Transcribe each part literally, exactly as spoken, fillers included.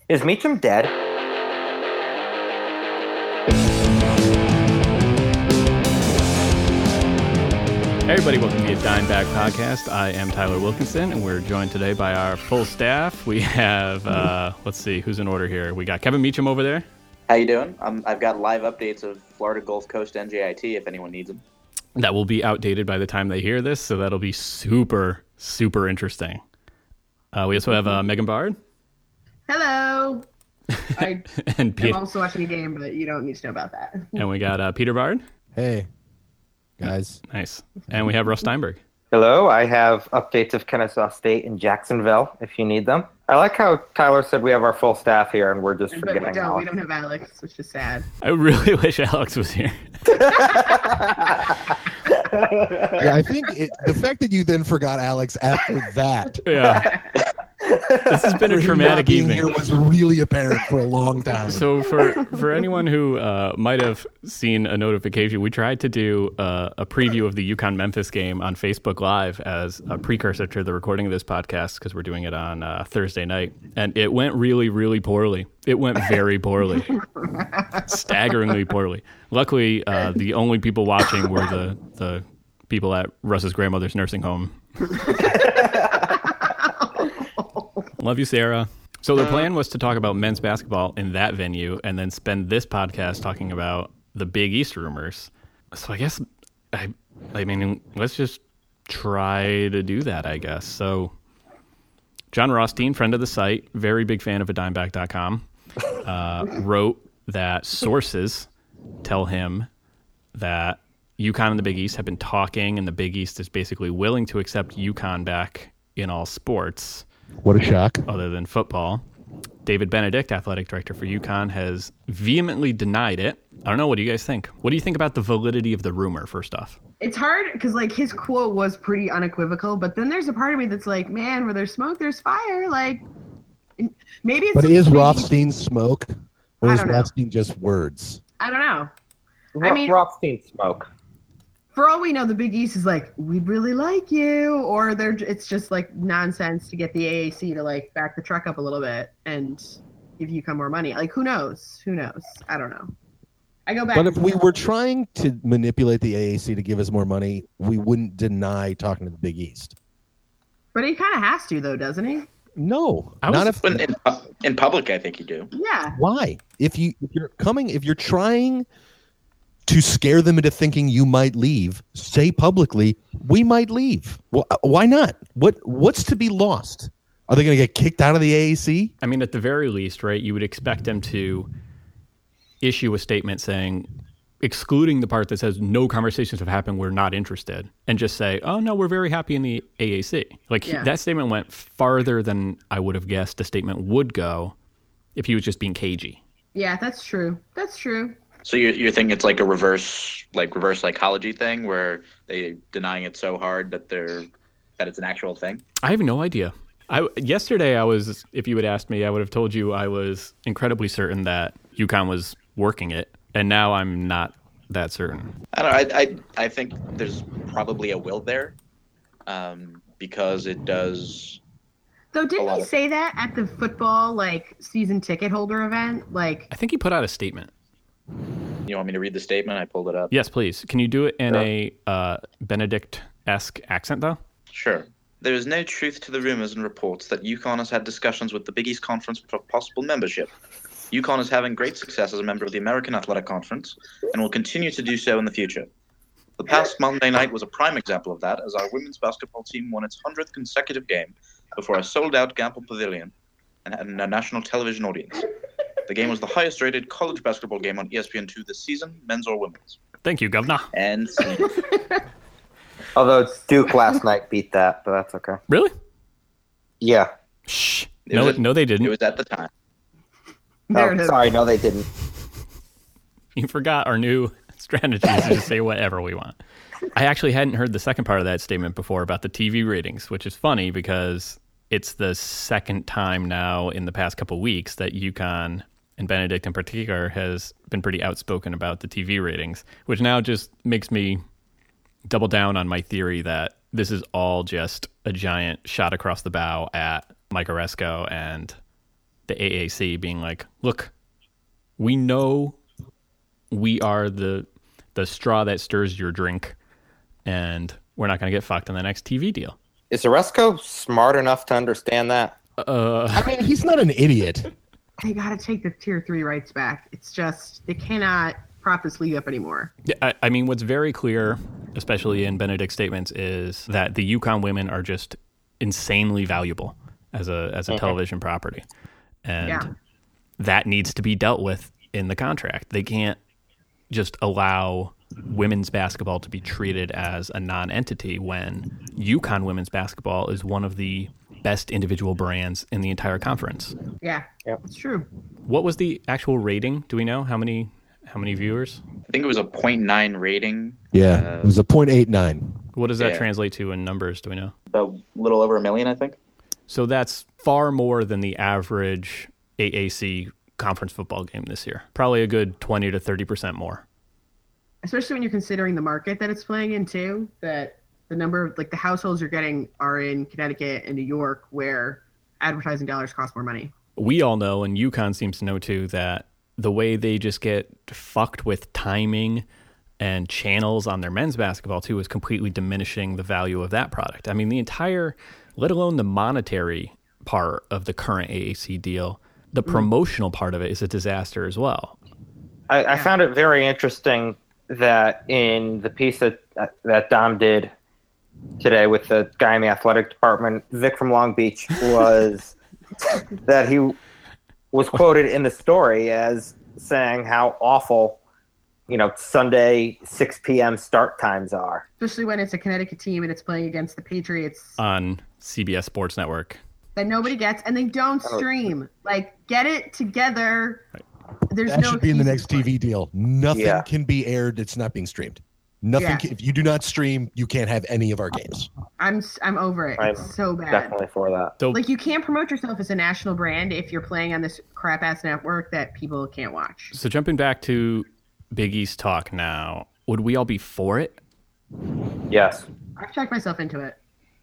Is Meacham dead? Hey everybody, welcome to the Dime Bag Podcast. I am Tyler Wilkinson, and we're joined today by our full staff. We have, uh, let's see, who's in order here? We got Kevin Meacham over there. How you doing? Um, I've got live updates of Florida Gulf Coast N J I T if anyone needs them. That will be outdated by the time they hear this, so that'll be super, super interesting. Uh, we also have uh, Megan Bard. Hello. I and am Pe- also watching a game, but you don't need to know about that. And we got uh, Peter Bard. Hey, guys. Nice. And we have Russ Steinberg. Hello, I have updates of Kennesaw State and Jacksonville if you need them. I like how Tyler said we have our full staff here and we're just But forgetting we don't. all. We don't have Alex, which is sad. I really wish Alex was here. Yeah, I think it, the fact that you then forgot Alex after that. Yeah. This has been a for him not traumatic being evening. here was really apparent for a long time. So for, for anyone who uh, might have seen a notification, we tried to do uh, a preview of the UConn-Memphis game on Facebook Live as a precursor to the recording of this podcast because we're doing it on uh, Thursday night. And it went really, really poorly. It went very poorly. Staggeringly poorly. Luckily, uh, the only people watching were the, the people at Russ's grandmother's nursing home. Love you, Sarah. So the plan was to talk about men's basketball in that venue and then spend this podcast talking about the Big East rumors. So I guess, I I mean, let's just try to do that, I guess. So John Rothstein, friend of the site, very big fan of a dime bag dot com, uh, wrote that sources tell him that UConn and the Big East have been talking, and the Big East is basically willing to accept UConn back in all sports. What a shock. Other than football. David Benedict, athletic director for UConn, has vehemently denied it. I don't know. What do you guys think? What do you think about the validity of the rumor, first off? It's hard because, like, his quote was pretty unequivocal, but then there's a part of me that's like, man, where there's smoke, there's fire. Like, maybe it's... But is maybe, Rothstein smoke, or I is don't know. Rothstein just words? I don't know. Ro- I mean- Rothstein smoke. For all we know, the Big East is like, we'd really like you, or they're it's just like nonsense to get the A A C to like back the truck up a little bit and give UConn more money. Like, who knows? Who knows? I don't know. I go back. But if we were trying to manipulate the A A C to give us more money, we wouldn't deny talking to the Big East. But he kind of has to, though, doesn't he? No, I was- not if. But in, uh, in public, I think you do. Yeah. Why? If you if you're coming, if you're trying to scare them into thinking you might leave, say publicly, we might leave. Well, why not? What what's to be lost? Are they going to get kicked out of the A A C? I mean, at the very least, right, you would expect them to issue a statement saying, excluding the part that says no conversations have happened, we're not interested, and just say, oh, no, we're very happy in the A A C. Like, Yeah. he, that statement went farther than I would have guessed a statement would go if he was just being cagey. Yeah, that's true. That's true. So you're, you're thinking it's like a reverse, like reverse psychology thing where they denying it so hard that they're that it's an actual thing. I have no idea. I, yesterday, I was, if you had asked me, I would have told you I was incredibly certain that UConn was working it, and now I'm not that certain. I don't know. I I, I think there's probably a will there, um, because it does. Though, A didn't lot he of- say that at the football, like, season ticket holder event? Like, I think he put out a statement. You want me to read the statement? I pulled it up. Yes, please. Can you do it in Sure. a uh, Benedict-esque accent, though? Sure. There is no truth to the rumors and reports that UConn has had discussions with the Big East Conference for possible membership. UConn is having great success as a member of the American Athletic Conference and will continue to do so in the future. The past Monday night was a prime example of that, as our women's basketball team won its hundredth consecutive game before a sold-out Gamble Pavilion and had a national television audience. The game was the highest-rated college basketball game on E S P N two this season, men's or women's. Thank you, Governor. And Although Duke last night beat that, but that's okay. Really? Yeah. Shh. It No, was- no, they it didn't. was at the time. there Oh, it is. sorry, no, they didn't. You forgot our new strategy is to just say whatever we want. I actually hadn't heard the second part of that statement before about the T V ratings, which is funny because it's the second time now in the past couple weeks that UConn and Benedict in particular has been pretty outspoken about the T V ratings, which now just makes me double down on my theory that this is all just a giant shot across the bow at Mike Oresco and the A A C being like, look, we know we are the the straw that stirs your drink, and we're not going to get fucked on the next T V deal. Is Oresco smart enough to understand that? Uh, I mean, he's not an idiot. They got to take the tier three rights back. It's just they cannot prop this league up anymore. I, I mean, what's very clear, especially in Benedict's statements, is that the UConn women are just insanely valuable as a as a Mm-hmm. television property, and Yeah. that needs to be dealt with in the contract. They can't just allow women's basketball to be treated as a non-entity when UConn women's basketball is one of the best individual brands in the entire conference. Yeah, Yep. it's true. What was the actual rating? Do we know how many how many viewers? I think it was a point nine rating. Yeah, Uh, it was a point eight nine. What does that Yeah. translate to in numbers? Do we know? About a little over a million, I think. So that's far more than the average A A C conference football game this year. Probably a good twenty to thirty percent more. Especially when you're considering the market that it's playing in too. That the number of like the households you're getting are in Connecticut and New York, where advertising dollars cost more money. We all know, and UConn seems to know too, that the way they just get fucked with timing and channels on their men's basketball too is completely diminishing the value of that product. I mean, the entire, let alone the monetary part of the current A A C deal, the promotional part of it is a disaster as well. I, I Yeah. found it very interesting that in the piece that that Dom did today with the guy in the athletic department, Vic from Long Beach, was that he was quoted in the story as saying how awful, you know, Sunday six p.m. start times are. Especially when it's a Connecticut team and it's playing against the Patriots On C B S Sports Network. that nobody gets, and they don't stream. Like, get it together. There's That no should be in the excuses next T for it. V deal. Nothing Yeah. can be aired. It's not being streamed. Nothing. Yeah. Can, if you do not stream, you can't have any of our games. I'm s- I'm over it. I'm It's so bad. Definitely for that. So Like, you can't promote yourself as a national brand if you're playing on this crap ass network that people can't watch. So jumping back to Big East talk now, would we all be for it? Yes. I've checked myself into it.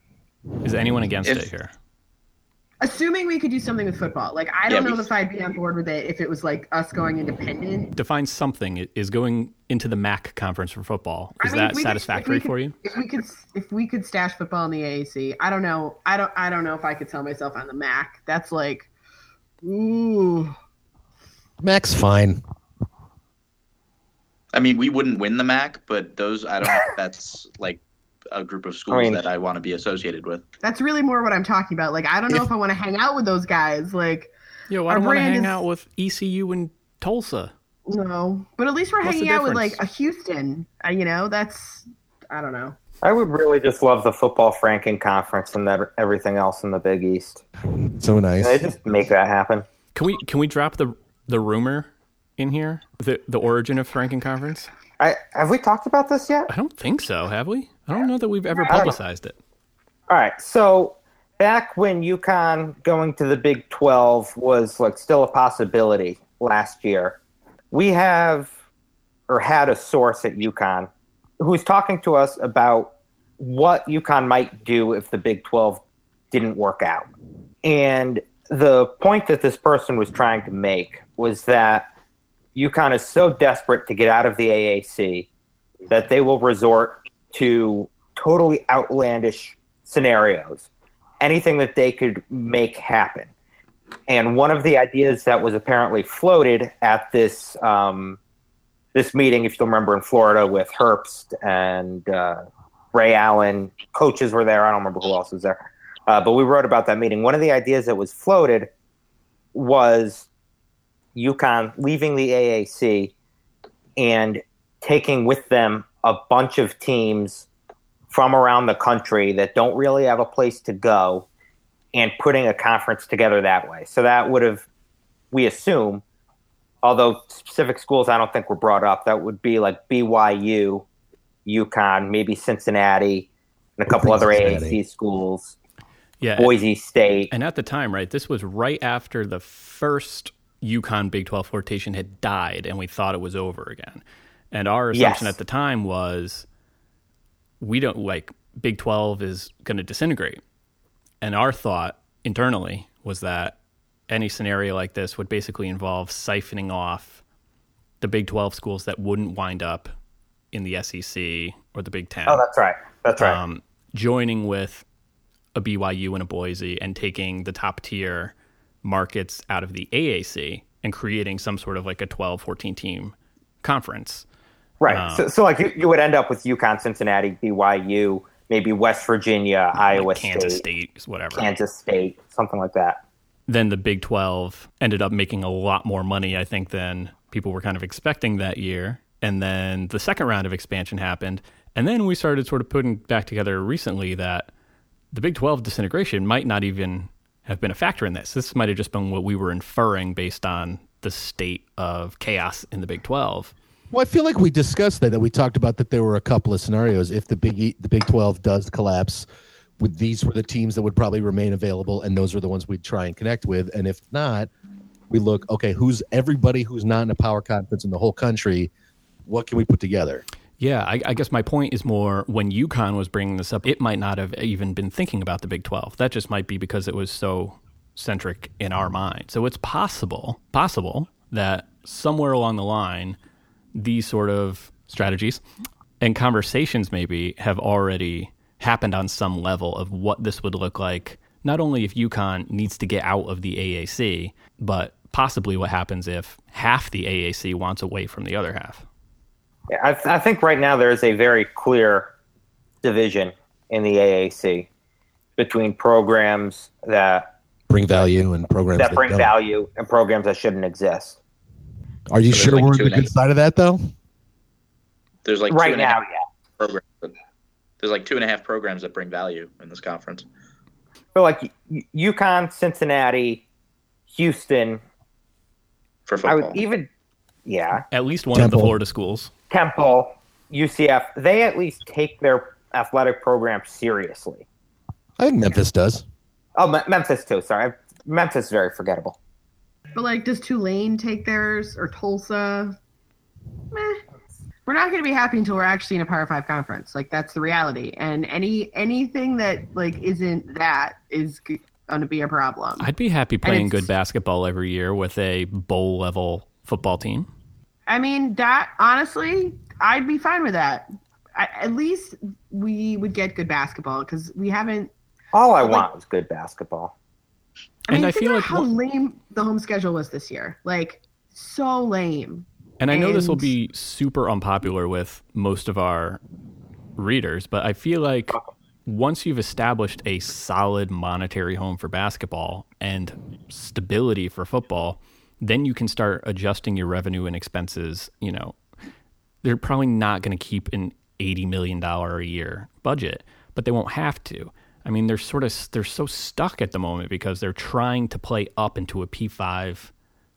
Is anyone against If- it here? Assuming we could do something with football. Like, I don't Yeah, know we- if I'd be on board with it if it was like us going independent. Define something. Is going into the M A C conference for football. I Is mean, that if we could- satisfactory if we for could- you? If we could, if we could stash football in the A A C, I don't know. I don't. I don't know if I could tell myself on the M A C. That's like, ooh. Max, fine. I mean, we wouldn't win the M A C, but those, I don't know if that's like a group of schools I mean- that I want to be associated with. That's really more what I'm talking about. Like, I don't know If- if I want to hang out with those guys. Like, Yo, I Our don't want to brand hang is- out with E C U and Tulsa. no. But at least we're What's the hanging out with like difference? a Houston. Uh, you know, that's. I don't know. I would really just love the football Franken conference and that everything else in the Big East. So nice. They just make that happen. Can we can we drop the the rumor in here? The the origin of Franken Conference? I have we talked about this yet? I don't think so. Have we? I don't know that we've ever I don't know. publicized it. All right. So back when UConn going to the Big twelve was like still a possibility last year, we have or had a source at UConn who's talking to us about what UConn might do if the Big twelve didn't work out. And the point that this person was trying to make was that UConn is so desperate to get out of the A A C that they will resort to totally outlandish scenarios, anything that they could make happen. And one of the ideas that was apparently floated at this um, this meeting, if you'll remember, in Florida with Herbst and uh, Ray Allen, coaches were there. I don't remember who else was there. Uh, but we wrote about that meeting. One of the ideas that was floated was UConn leaving the A A C and taking with them a bunch of teams from around the country that don't really have a place to go and putting a conference together that way. So that would have, we assume, although specific schools I don't think were brought up, that would be like B Y U, UConn, maybe Cincinnati, and a couple think other A A C Cincinnati. schools, Yeah. Boise State. And at the time, right, this was right after the first UConn Big twelve flotation had died and we thought it was over again. And our assumption Yes. at the time was we don't like Big twelve is going to disintegrate. And our thought internally was that any scenario like this would basically involve siphoning off the Big twelve schools that wouldn't wind up in the S E C or the Big Ten. Oh, that's right. That's right. Um, joining with a B Y U and a Boise and taking the top tier markets out of the A A C and creating some sort of like a twelve, fourteen team conference. Right. Um, so, so like you, you would end up with UConn, Cincinnati, B Y U, maybe West Virginia, Iowa like Kansas State, State, whatever. Kansas State, something like that. Then the Big twelve ended up making a lot more money, I think, than people were kind of expecting that year. And then the second round of expansion happened. And then we started sort of putting back together recently that the Big twelve disintegration might not even have been a factor in this. This might have just been what we were inferring based on the state of chaos in the Big twelve. Well, I feel like we discussed that, that we talked about that there were a couple of scenarios. If the Big e, the Big twelve does collapse, with these were the teams that would probably remain available, and those were the ones we'd try and connect with. And if not, we look, okay, who's everybody who's not in a power conference in the whole country, what can we put together? Yeah, I, I guess my point is more when UConn was bringing this up, it might not have even been thinking about the Big twelve. That just might be because it was so centric in our mind. So it's possible, possible that somewhere along the line, these sort of strategies and conversations maybe have already happened on some level of what this would look like, not only if UConn needs to get out of the A A C, but possibly what happens if half the A A C wants away from the other half. Yeah, I, th- I think right now there is a very clear division in the A A C between programs that Bring value and programs that that bring don't. value and programs that shouldn't exist. Are you So there's sure like we're on two the and good a- side of that, though? There's like two Right and a now, half yeah. programs. That, there's like two and a half programs that bring value in this conference. So like U- UConn, Cincinnati, Houston, For I football. would even, yeah, At least one of Temple. the Florida schools. Temple, U C F, they at least take their athletic program seriously. I think Memphis does. Oh, Me- Memphis too. Sorry, Memphis is very forgettable. But like, does Tulane take theirs or Tulsa? Meh. We're not going to be happy until we're actually in a Power Five conference. Like that's the reality. And any anything that like isn't that is going to be a problem. I'd be happy playing it's- good basketball every year with a bowl level football team. I mean, that honestly, I'd be fine with that. I, at least we would get good basketball because we haven't. All I Like- want is good basketball. I mean, And I think feel about like how one- lame the home schedule was this year. Like so lame. And I know this will And- be super unpopular with most of our readers, but I feel like once you've established a solid monetary home for basketball and stability for football, then you can start adjusting your revenue and expenses. You know, they're probably not going to keep an eighty million dollars a year budget, but they won't have to. I mean, they're sort of, they're so stuck at the moment because they're trying to play up into a P five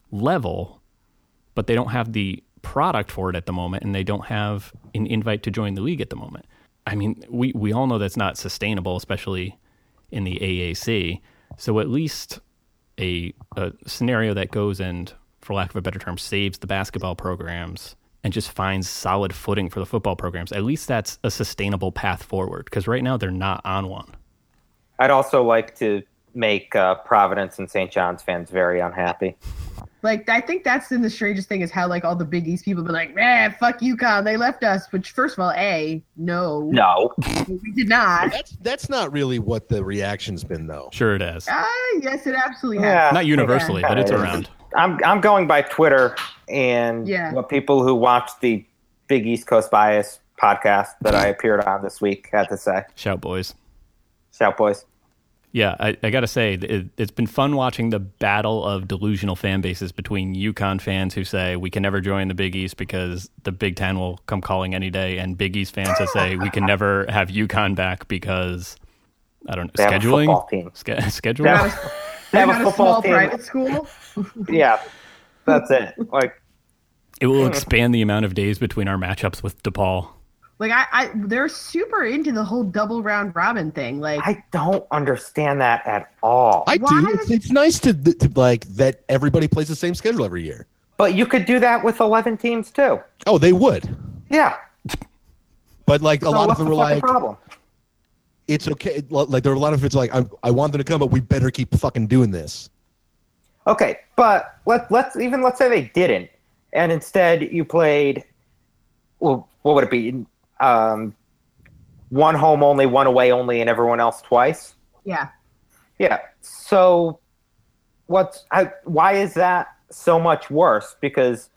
level, but they don't have the product for it at the moment, and they don't have an invite to join the league at the moment. I mean, we, we all know that's not sustainable, especially in the A A C. So at least a, a scenario that goes and, for lack of a better term, saves the basketball programs and just finds solid footing for the football programs, at least that's a sustainable path forward, because right now they're not on one. I'd also like to make uh, Providence and Saint John's fans very unhappy. Like, I think that's been the strangest thing is how, like, all the Big East people be like, man, fuck UConn, they left us. Which, first of all, A, no. No. We did not. That's that's not really what the reaction's been, though. Sure it is. Ah, yes, it absolutely Yeah. has. Not universally, but it's Yeah. around. I'm I'm going by Twitter and Yeah. what people who watched the Big East Coast Bias podcast that I appeared on this week had to say. Shout, boys. Shout, boys. Yeah, I, I got to say, it, it's been fun watching the battle of delusional fan bases between UConn fans who say we can never join the Big East because the Big Ten will come calling any day, and Big East fans that say we can never have UConn back because, I don't know, They have a scheduling? football team. Ske- scheduling? They Not have a, They have not a a football small team. private school. Yeah, that's it. Like, It will expand the amount of days between our matchups with DePaul. Like, I, I, they're super into the whole double round robin thing. Like, I don't understand that at all. I Why? do. It's, it's nice to, to like that everybody plays the same schedule every year. But you could do that with eleven teams too. Oh, they would. Yeah. But like a So lot of what's them the are fucking like, problem? it's okay. Like there are a lot of it's like I, I want them to come, but we better keep fucking doing this. Okay, but let let's even let's say they didn't, and instead you played. Well, what would it be? Um, one home only, one away only, and everyone else twice. Yeah. Yeah. So, what's I, why is that so much worse? Because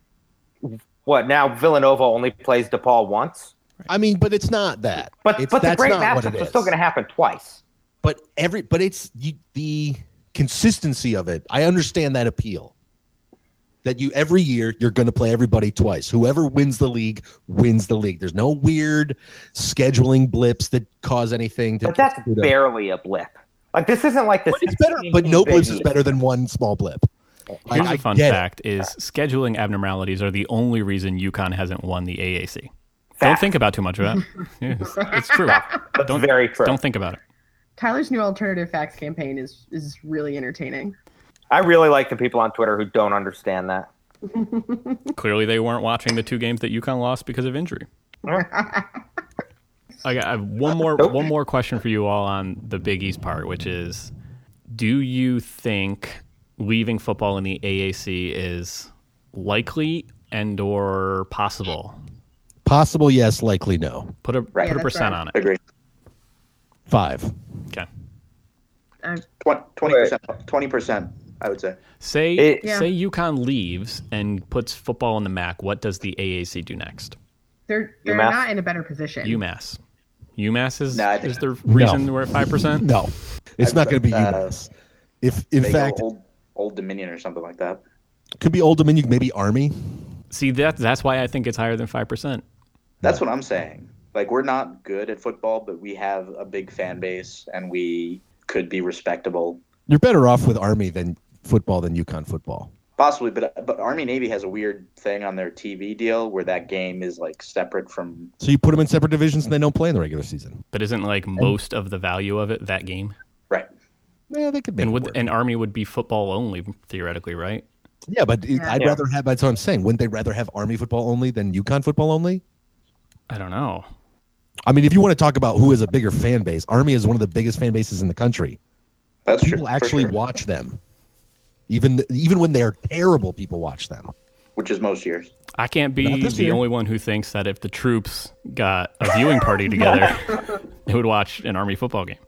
what now? Villanova only plays DePaul once. I mean, but it's not that. But it's, but the that's great not what it matchups are is. still going to happen twice. But every but it's you, the consistency of it. I understand that appeal. That you every year you're going to play everybody twice. Whoever wins the league wins the league. There's no weird scheduling blips that cause anything to. But that's barely a blip. Like this isn't like this. But it's better. But no blips is better than one small blip. Here's I, a fun fact: it. is scheduling abnormalities are the only reason UConn hasn't won the A A C. Fact. Don't think about too much of that. Yes, it's true. That's don't, very true. Don't think about it. Tyler's new alternative facts campaign is is really entertaining. I really like the people on Twitter who don't understand that. Clearly, they weren't watching the two games that UConn lost because of injury. I have one more one more question for you all on the Big East part, which is: do you think leaving football in the A A C is likely and or possible? Possible, yes. Likely, no. Put a Right. put a Yeah, percent right. on it. Agree. Five. Okay. Twenty percent. Twenty percent. I would say. Say It- Yeah. say UConn leaves and puts football in the M A C. What does the A A C do next? They're they're UMass? not in a better position. UMass. UMass is No, I think- is the reason No. we're at five percent. No, it's not going to be Uh, UMass. If in They fact, go old, old Dominion or something like that. could be Old Dominion, maybe Army. See that that's why I think it's higher than five percent. That's what I'm saying. Like we're not good at football, but we have a big fan base, and we could be respectable. You're better off with Army than football than UConn football. Possibly, but but Army Navy has a weird thing on their T V deal where that game is like separate from. So you put them in separate divisions and they don't play in the regular season. But isn't like most of the value of it that game? Right. Yeah, they could make And it would work. an Army would be football only theoretically, right? Yeah, but it- Yeah. I'd Yeah. rather have. That's what I'm saying. Wouldn't they rather have Army football only than UConn football only? I don't know. I mean, if you want to talk about who has a bigger fan base, Army is one of the biggest fan bases in the country. That's true. People for actually sure. watch them, even even when they're terrible. People watch them. Which is most years. I can't Not be this the year. only one who thinks that if the troops got a viewing party together, they would watch an Army football game.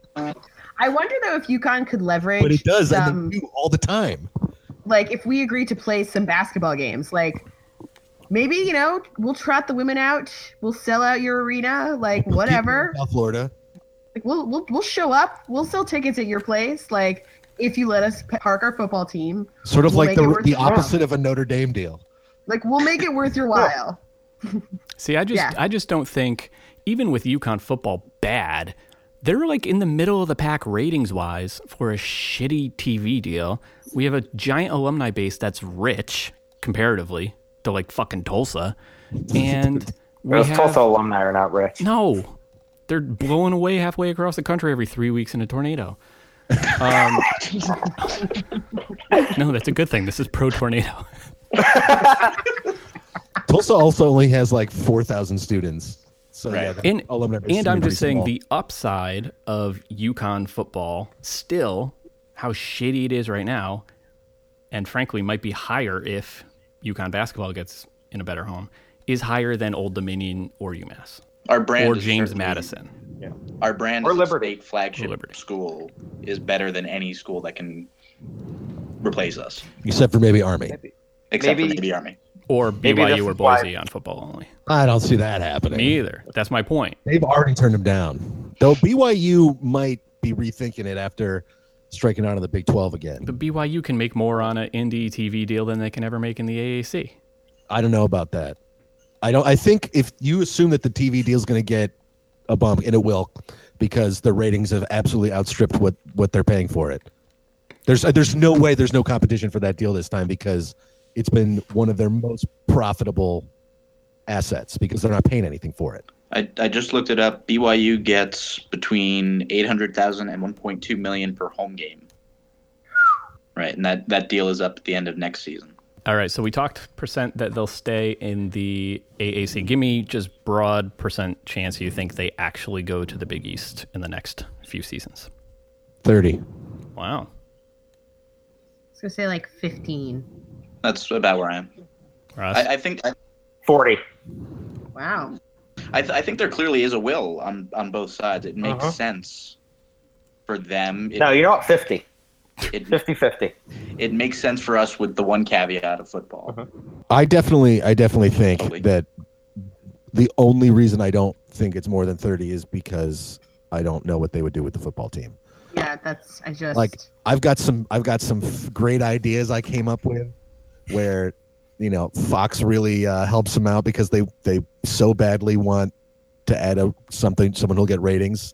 I wonder though if UConn could leverage. But it does, some, and they do all the time. like if we agree to play some basketball games, like maybe you know we'll trot the women out, we'll sell out your arena, like whatever. South Florida. Like we'll we'll we'll show up, we'll sell tickets at your place, like if you let us park our football team. Sort of We'll like make it the worth the your while. opposite of a Notre Dame deal. Like we'll make it worth your while. See, I just Yeah. I just don't think even with UConn football bad, they're like in the middle of the pack ratings wise for a shitty T V deal. We have a giant alumni base that's rich comparatively to like fucking Tulsa, and we Those have Tulsa alumni are not rich. no, they're blowing away halfway across the country every three weeks in a tornado. Um, no, that's a good thing. This is pro tornado. Tulsa also only has like four thousand students. So yeah, the And, alumni base is and I'm pretty just saying small. the upside of UConn football still how shitty it is right now, and frankly might be higher if UConn basketball gets in a better home, is higher than Old Dominion or UMass Our brand or is James certainly- Madison. Our brand Or as a Liberty. state flagship Or Liberty. school is better than any school that can replace us, except for maybe Army. except Maybe- for maybe Army. Or Maybe B Y this U or is why- Boise on football only. I don't see that happening. Me either. That's my point. They've already turned him down. Though B Y U might be rethinking it after striking out of the Big twelve again. But B Y U can make more on an indie T V deal than they can ever make in the A A C. I don't know about that. I don't. I think if you assume that the T V deal is going to get a bump, and it will, because the ratings have absolutely outstripped what what they're paying for it. There's there's no way there's no competition for that deal this time because it's been one of their most profitable assets because they're not paying anything for it. I, I just looked it up. B Y U gets between eight hundred thousand and one point two million per home game. Right, and that, that deal is up at the end of next season. All right, so we talked percent that they'll stay in the A A C. Give me just broad percent chance you think they actually go to the Big East in the next few seasons. Thirty. Wow. was gonna say like fifteen. That's about where I am. Ross? I, I think I, forty. Wow. I, th- I think there clearly is a will on, on both sides. It makes Uh-huh. sense for them. It, No, you know what? fifty. it, fifty-fifty. it makes sense for us with the one caveat of football. Uh-huh. I definitely, I definitely think Totally. that the only reason I don't think it's more than thirty is because I don't know what they would do with the football team. Yeah, that's I just Like I've got some, I've got some f- great ideas I came up with, where you know Fox really uh, helps them out because they they so badly want to add a something, someone who'll get ratings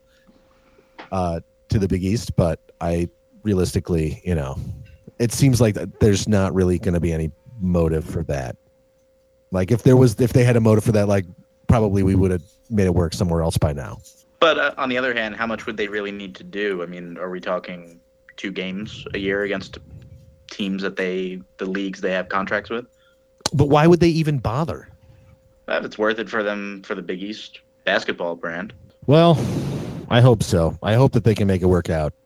uh, to the Big East, but I realistically, you know, it seems like that there's not really going to be any motive for that. Like if there was, if they had a motive for that, like probably we would have made it work somewhere else by now. But uh, on the other hand, how much would they really need to do? I mean, are we talking two games a year against teams that they, the leagues they have contracts with? But why would they even bother? Uh, it's worth it for them for the Big East basketball brand. Well, I hope so. I hope that they can make it work out.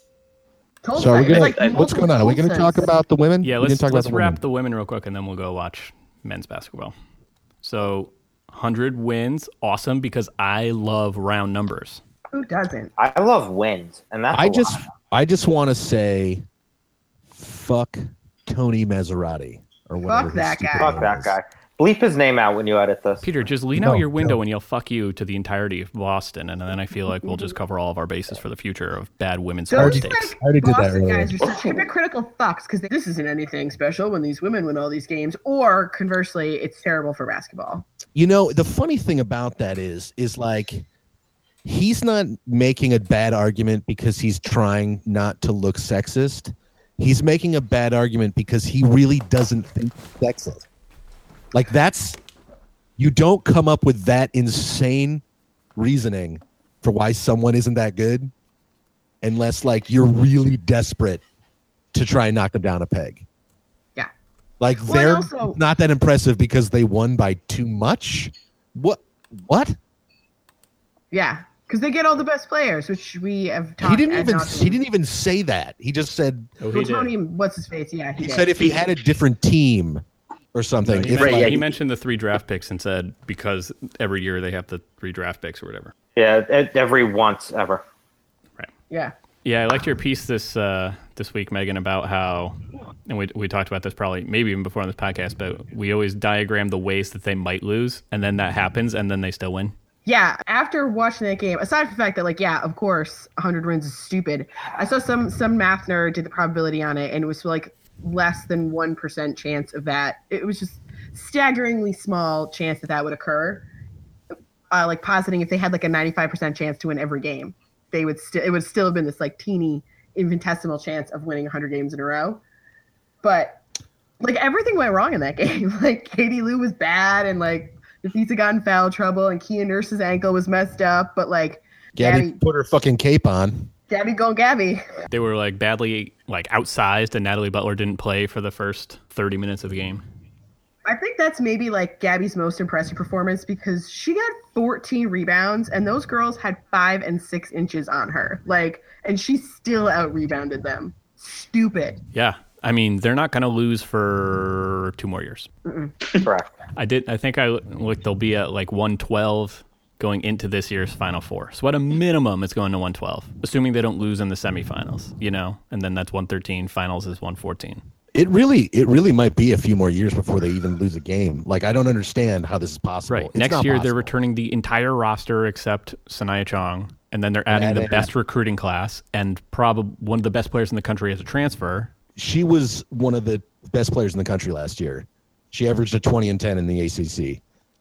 told So are we you, gonna, like, what's going on? Are we going to multiple talk about the women? Yeah, We can let's talk let's about the wrap women. the women real quick, and then we'll go watch men's basketball. So, one hundred wins, awesome, because I love round numbers. Who doesn't? I love wins, and that's I a just, lot. I just want to say, fuck Tony Maserati or whatever. his that stupid guy. Fuck name that is. guy. Bleep his name out when you edit this. Peter, just lean No, out your window no. and yell "fuck you" to the entirety of Boston, and then I feel like we'll just cover all of our bases for the future of bad women's Those stakes. like I already did that Boston earlier. guys are such hypocritical fucks because this isn't anything special when these women win all these games, or conversely, it's terrible for basketball. You know, the funny thing about that is, is like, he's not making a bad argument because he's trying not to look sexist. He's making a bad argument because he really doesn't think it's sexist. Like that's, you don't come up with that insane reasoning for why someone isn't that good unless like you're really desperate to try and knock them down a peg. Yeah. Like Well, they're also- not that impressive because they won by too much. What? What? Yeah, because they get all the best players, which we have talked. He didn't ad even. nauseam. He didn't even say that. He just said. Oh, Well, Tony, what's his face? Yeah, he, He did. said if he had a different team or something. He, if mentioned, like- he mentioned the three draft picks and said because every year they have the three draft picks or whatever. Yeah, e- every once ever. Yeah. Yeah, I liked your piece this uh, this week, Megan, about how, and we we talked about this probably maybe even before on this podcast, but we always diagram the ways that they might lose, and then that happens, and then they still win. Yeah, after watching that game, aside from the fact that, like, yeah, of course, one hundred wins is stupid. I saw some some math nerd did the probability on it, and it was like less than one percent chance of that. It was just staggeringly small chance that that would occur. Uh, like positing if they had like a ninety-five percent chance to win every game, they would still it would still have been this like teeny infinitesimal chance of winning one hundred games in a row. But like everything went wrong in that game. Like Katie Lou was bad, and like Nafisa got in foul trouble, and Kia Nurse's ankle was messed up. But like Gabby Gabby, put her fucking cape on. Gabby going Gabby. They were like badly like outsized, and Natalie Butler didn't play for the first thirty minutes of the game. I think that's maybe like Gabby's most impressive performance because she got fourteen rebounds, and those girls had five and six inches on her. Like, and she still out rebounded them. Stupid. Yeah, I mean they're not going to lose for two more years. Correct. I did. I think I looked. They'll be at like one twelve going into this year's Final Four. So at a minimum, it's going to one twelve, assuming they don't lose in the semifinals. You know, and then that's one thirteen. Finals is one fourteen. It really, it really might be a few more years before they even lose a game. Like I don't understand how this is possible. Right. It's Next not year, they're possible. returning the entire roster except Sanaya Chong, and then they're adding And the then- best recruiting class and probably one of the best players in the country as a transfer. She was one of the best players in the country last year. She averaged a twenty and ten in the A C C.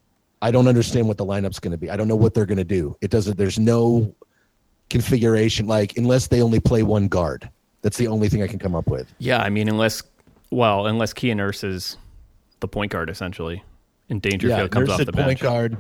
I don't understand what the lineup's going to be. I don't know what they're going to do. It doesn't. There's no configuration. Like unless they only play one guard. That's the only thing I can come up with. Yeah, I mean, unless, well, unless Kia Nurse is the point guard, essentially, and Dangerfield comes Nurse off at the point bench. guard,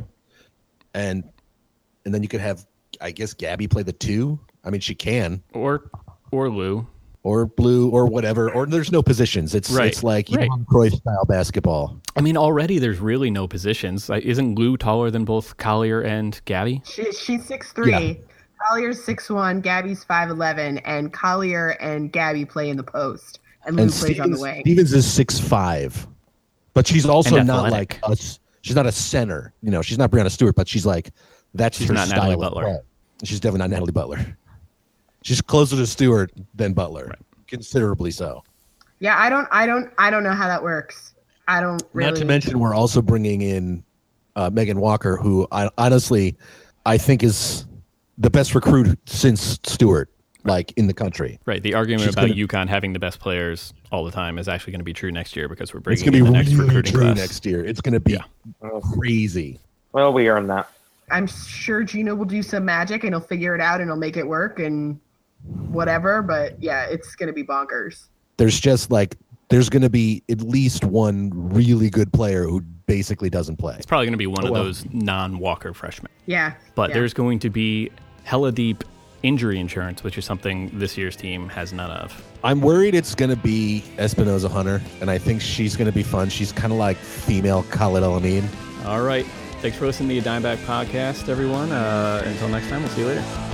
and and then you could have, I guess, Gabby play the two. I mean, she can, Or, or Lou. or Blue, or whatever. Or there's no positions. It's Right. it's like Right. Johan Cruyff style basketball. I mean, already there's really no positions. Like, isn't Lou taller than both Collier and Gabby? She, she's six three. Yeah. Collier's six one. Gabby's five eleven, and Collier and Gabby play in the post. and Lou And plays on the Stevens, wing. Stevens is six five, but she's also And not athletic. like a, she's not a center. You know, she's not Brianna Stewart, but she's like that's She's her not style Natalie of Butler. play. She's definitely not Natalie Butler. She's closer to Stewart than Butler, Right. considerably so. Yeah, I don't, I don't, I don't know how that works. I don't really. Not to mention, we're also bringing in uh, Megan Walker, who I honestly I think is the best recruit since Stewart, like in the country. Right. The argument She's about gonna- UConn having the best players all the time is actually going to be true next year because we're It's bringing going to in be the next really recruiting true class. next year. It's going to be Yeah. crazy. Well, we earned that. I'm sure Gino will do some magic and he'll figure it out and he'll make it work and whatever. But yeah, it's gonna be bonkers. There's just like there's going to be at least one really good player who basically doesn't play. It's probably going to be one Oh, of well. those non-Walker freshmen. Yeah, But yeah. there's going to be hella deep injury insurance, which is something this year's team has none of. I'm worried it's going to be Espinoza Hunter, and I think she's going to be fun. She's kind of like female Khalid El-Amin. All right. Thanks for listening to the Dimeback Podcast, everyone. Uh, until next time, we'll see you later.